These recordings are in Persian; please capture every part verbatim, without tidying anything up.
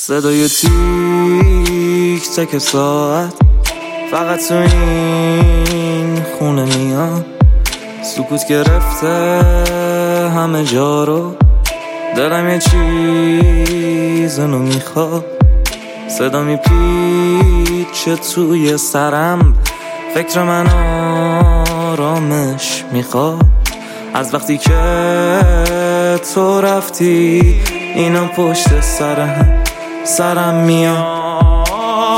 صدای تیک تک ساعت فقط تو این خونه میاد، سکوت گرفته همه جا رو، دلم یه چیزنو میخواد، صدا میپیچه توی سرم، فکر من آرامش میخواد. از وقتی که تو رفتی اینا پشت سرم سرم میاد.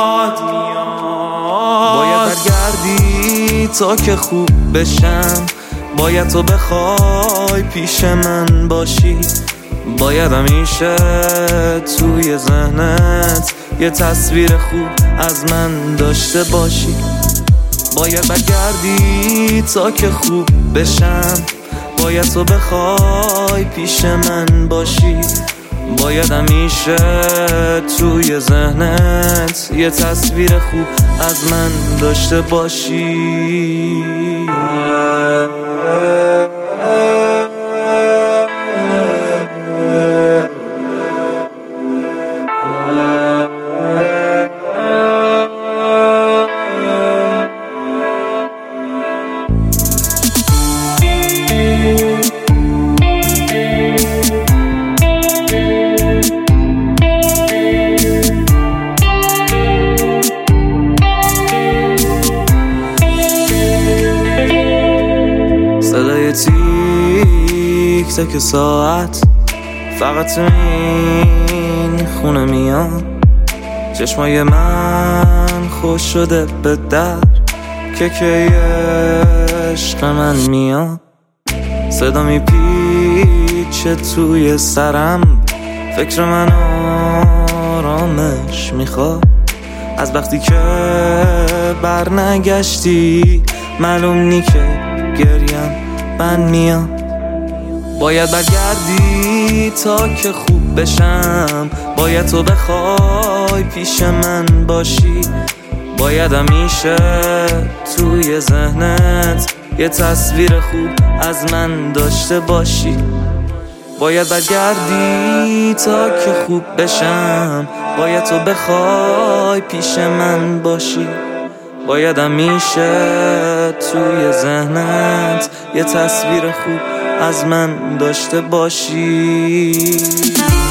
باید برگردی تا که خوب بشم، باید تو بخوای پیش من باشی، باید همیشه توی ذهنت یه تصویر خوب از من داشته باشی. باید برگردی تا که خوب بشم، باید تو بخوای پیش من باشی، باید همیشه توی ذهنت یه تصویر خوب از من داشته باشی. صدای تیک تک ساعت فقط تو این خونه میاد، چشمای من خوش شده به در که که عشق من میاد، صدا میپیچه توی سرم، فکر من آرامش میخواد. از وقتی که بر نگشتی معلوم نی که گریم من میام. باید برگردی تا که خوب بشم، باید تو بخوای پیش من باشی، باید همیشه توی ذهنت یه تصویر خوب از من داشته باشی. باید برگردی تا که خوب بشم، باید تو بخوای پیش من باشی، باید همیشه توی ذهنت یه تصویر خوب از من داشته باشی.